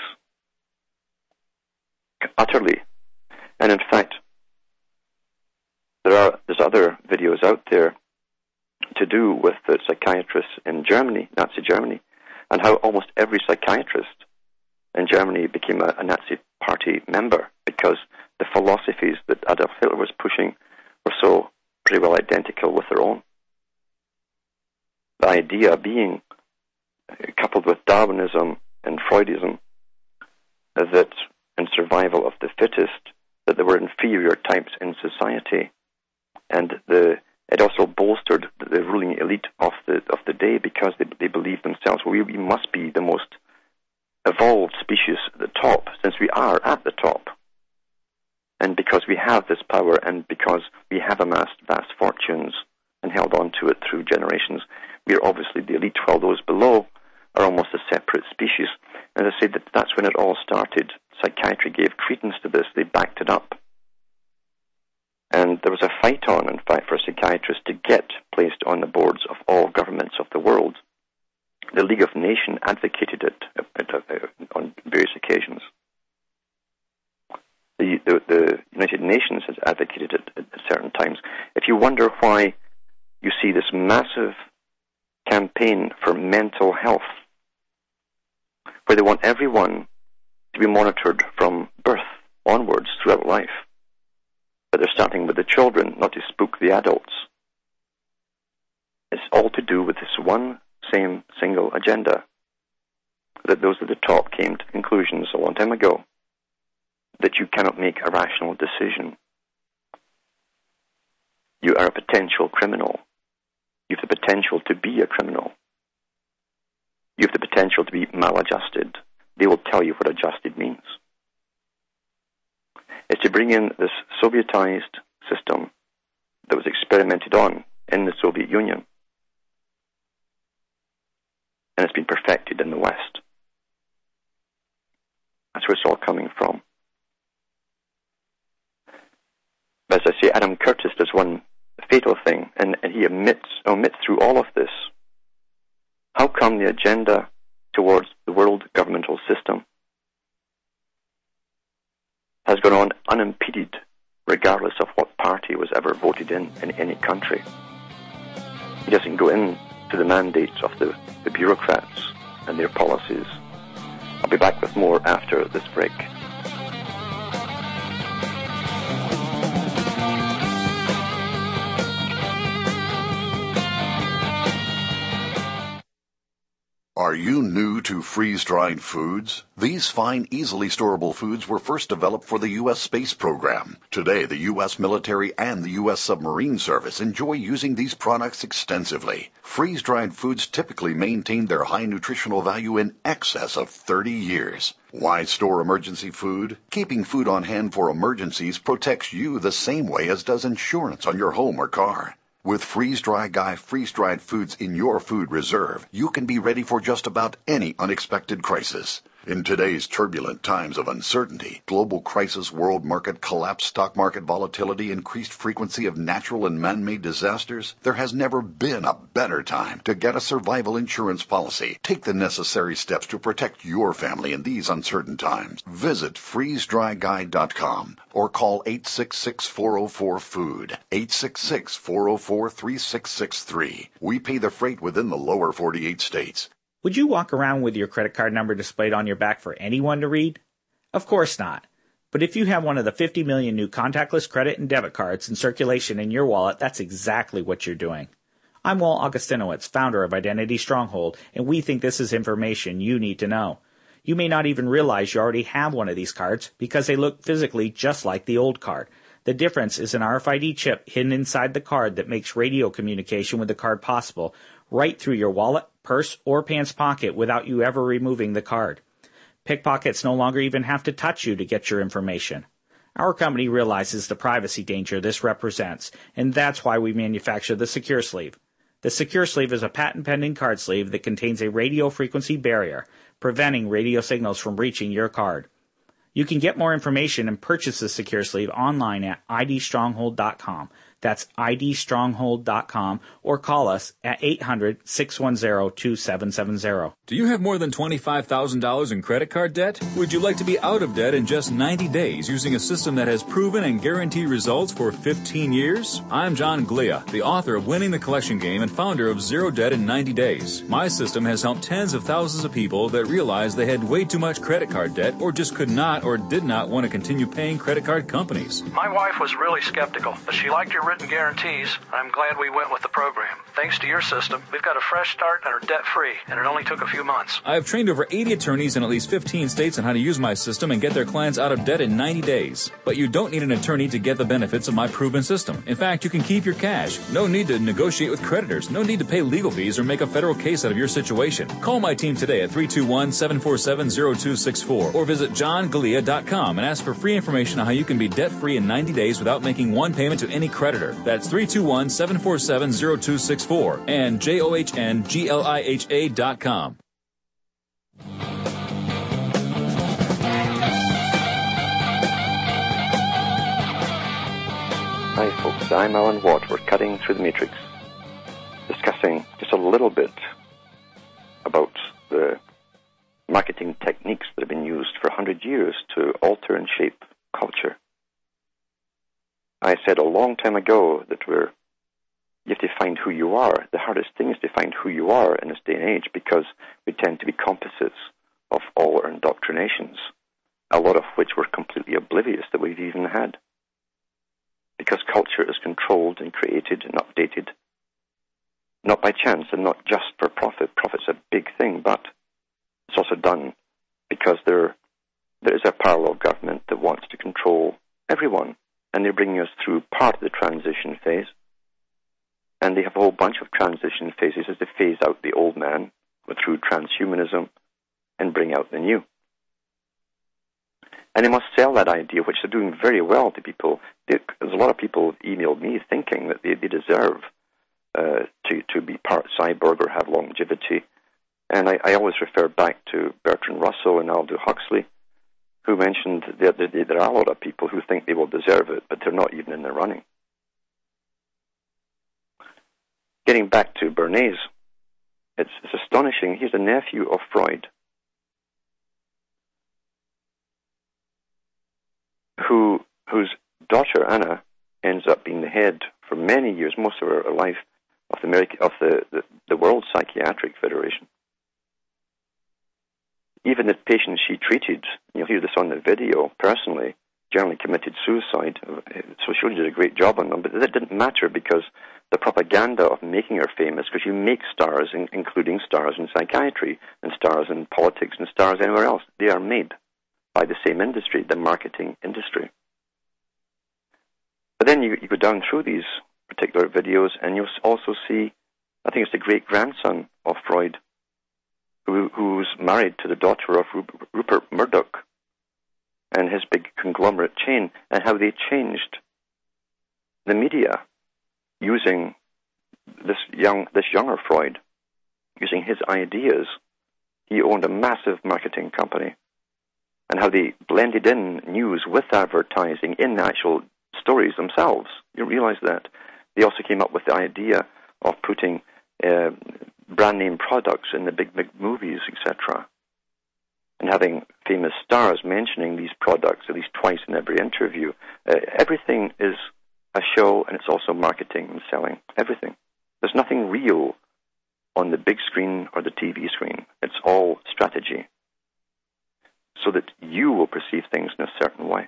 Utterly. And in fact, there are there's other videos out there to do with the psychiatrists in Germany, Nazi Germany, and how almost every psychiatrist in Germany became a, a Nazi party member because the philosophies that Adolf Hitler was pushing were so pretty well identical with their own. The idea being, coupled with Darwinism and Freudism, that in survival of the fittest, that there were inferior types in society, and the it also bolstered the ruling elite of the of the day because they they believed themselves, well, we, we must be the most evolved species at the top, since we are at the top, and because we have this power, and because we have amassed vast fortunes and held on to it through generations, we are obviously the elite, while those below are almost a separate species. And I say that that's when it all started. Psychiatry gave credence to this. They backed it up. And there was a fight on, in fact, for psychiatrists to get placed on the boards of all governments of the world. The League of Nations advocated it on various occasions. The, the, the United Nations has advocated it at certain times. If you wonder why you see this massive campaign for mental health, where they want everyone to be monitored from birth onwards throughout life, but they're starting with the children, not to spook the adults. It's all to do with this one same single agenda, that those at the top came to conclusions a long time ago, that you cannot make a rational decision. You are a potential criminal. You have the potential to be a criminal. You have the potential to be maladjusted. They will tell you what adjusted means. It's to bring in this Sovietized system that was experimented on in the Soviet Union. And it's been perfected in the West. That's where it's all coming from. But as I say, Adam Curtis does one fatal thing, and, and he omits, omits through all of this. How come the agenda towards the world governmental system has gone on unimpeded, regardless of what party was ever voted in in any country? He doesn't go in to the mandates of the, the bureaucrats and their policies. I'll be back with more after this break. Are you new to freeze-dried foods? These fine, easily storable foods were first developed for the U S space program. Today, the U S military and the U S submarine service enjoy using these products extensively. Freeze-dried foods typically maintain their high nutritional value in excess of thirty years. Why store emergency food? Keeping food on hand for emergencies protects you the same way as does insurance on your home or car. With Freeze Dry Guy freeze-dried foods in your food reserve, you can be ready for just about any unexpected crisis. In today's turbulent times of uncertainty, global crisis, world market collapse, stock market volatility, increased frequency of natural and man-made disasters, there has never been a better time to get a survival insurance policy. Take the necessary steps to protect your family in these uncertain times. Visit freeze dry guy dot com or call eight six six, four oh four, food, eight six six, four oh four, three six six three. We pay the freight within the lower forty-eight states. Would you walk around with your credit card number displayed on your back for anyone to read? Of course not. But if you have one of the fifty million new contactless credit and debit cards in circulation in your wallet, that's exactly what you're doing. I'm Walt Augustinowitz, founder of Identity Stronghold, and we think this is information you need to know. You may not even realize you already have one of these cards because they look physically just like the old card. The difference is an R F I D chip hidden inside the card that makes radio communication with the card possible right through your wallet, purse, or pants pocket without you ever removing the card. Pickpockets no longer even have to touch you to get your information. Our company realizes the privacy danger this represents, and that's why we manufacture the Secure Sleeve. The Secure Sleeve is a patent-pending card sleeve that contains a radio frequency barrier, preventing radio signals from reaching your card. You can get more information and purchase the Secure Sleeve online at I D stronghold dot com. That's I D stronghold dot com, or call us at eight hundred, six one zero, two seven seven zero. Do you have more than twenty-five thousand dollars in credit card debt? Would you like to be out of debt in just ninety days using a system that has proven and guaranteed results for fifteen years? I'm John Glia, the author of Winning the Collection Game and founder of Zero Debt in ninety days. My system has helped tens of thousands of people that realized they had way too much credit card debt or just could not or did not want to continue paying credit card companies. My wife was really skeptical, but she liked your written guarantees. I'm glad we went with the program. Thanks to your system, we've got a fresh start and are debt-free, and it only took a few months. I've trained over eighty attorneys in at least fifteen states on how to use my system and get their clients out of debt in ninety days. But you don't need an attorney to get the benefits of my proven system. In fact, you can keep your cash. No need to negotiate with creditors. No need to pay legal fees or make a federal case out of your situation. Call my team today at three two one, seven four seven, zero two six four or visit john galea dot com and ask for free information on how you can be debt-free in ninety days without making one payment to any creditor. That's three two one, seven four seven, zero two six four and J O H N G L I H A dot com. Hi folks, I'm Alan Watt. We're cutting through the matrix, discussing just a little bit about the marketing techniques that have been used for one hundred years to alter and shape culture. I said a long time ago that we're you have to find who you are. The hardest thing is to find who you are in this day and age because we tend to be composites of all our indoctrinations, a lot of which we're completely oblivious that we've even had. Because culture is controlled and created and updated, not by chance and not just for profit. Profit's a big thing, but it's also done because there, there is a parallel government that wants to control everyone, and they're bringing us through part of the transition phase. And they have a whole bunch of transition phases as they phase out the old man through transhumanism and bring out the new. And they must sell that idea, which they're doing very well to people. They, there's a lot of people emailed me thinking that they, they deserve uh, to, to be part cyborg or have longevity. And I, I always refer back to Bertrand Russell and Aldous Huxley, who mentioned that there are a lot of people who think they will deserve it, but they're not even in the running. Getting back to Bernays, it's, it's astonishing. He's a nephew of Freud, who whose daughter Anna ends up being the head for many years, most of her life, of the American, of the, the, the World Psychiatric Federation. Even the patients she treated, you'll hear this on the video, personally, generally committed suicide. So she really did a great job on them, but that didn't matter because the propaganda of making her famous, because you make stars, in, including stars in psychiatry and stars in politics and stars anywhere else, they are made by the same industry, the marketing industry. But then you, you go down through these particular videos and you'll also see, I think it's the great-grandson of Freud, who, who's married to the daughter of Rupert Murdoch and his big conglomerate chain, and how they changed the media using this young, this younger Freud, using his ideas. He owned a massive marketing company, and how they blended in news with advertising in the actual stories themselves. You realize that. They also came up with the idea of putting uh, brand name products in the big, big movies, et cetera, and having famous stars mentioning these products at least twice in every interview. Uh, everything is a show, and it's also marketing and selling. Everything. There's nothing real on the big screen or the T V screen. It's all strategy, so that you will perceive things in a certain way.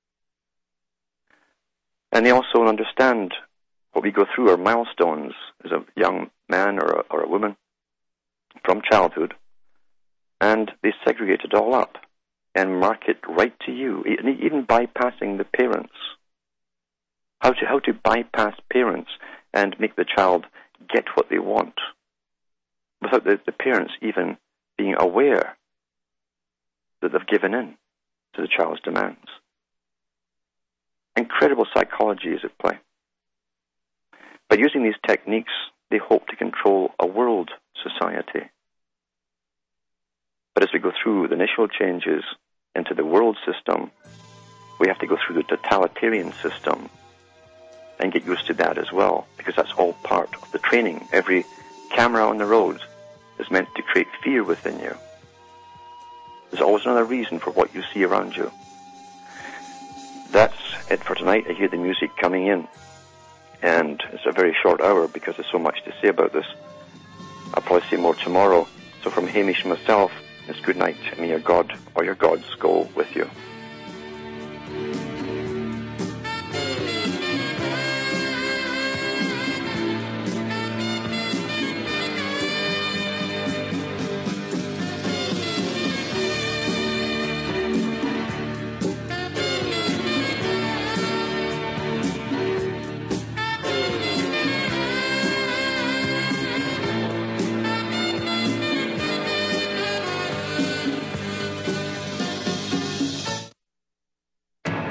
And they also understand what we go through are milestones as a young man or a, or a woman from childhood, and they segregate it all up and mark it right to you, even bypassing the parents. How to how to bypass parents and make the child get what they want without the, the parents even being aware that they've given in to the child's demands. Incredible psychology is at play. By using these techniques, they hope to control a world society. But as we go through the initial changes into the world system, we have to go through the totalitarian system and get used to that as well, because that's all part of the training. Every camera on the road is meant to create fear within you. There's always another reason for what you see around you. That's it for tonight. I hear the music coming in, and it's a very short hour because there's so much to say about this. I'll probably say more tomorrow. So from Hamish and myself, it's good night, and may your God or your gods go with you.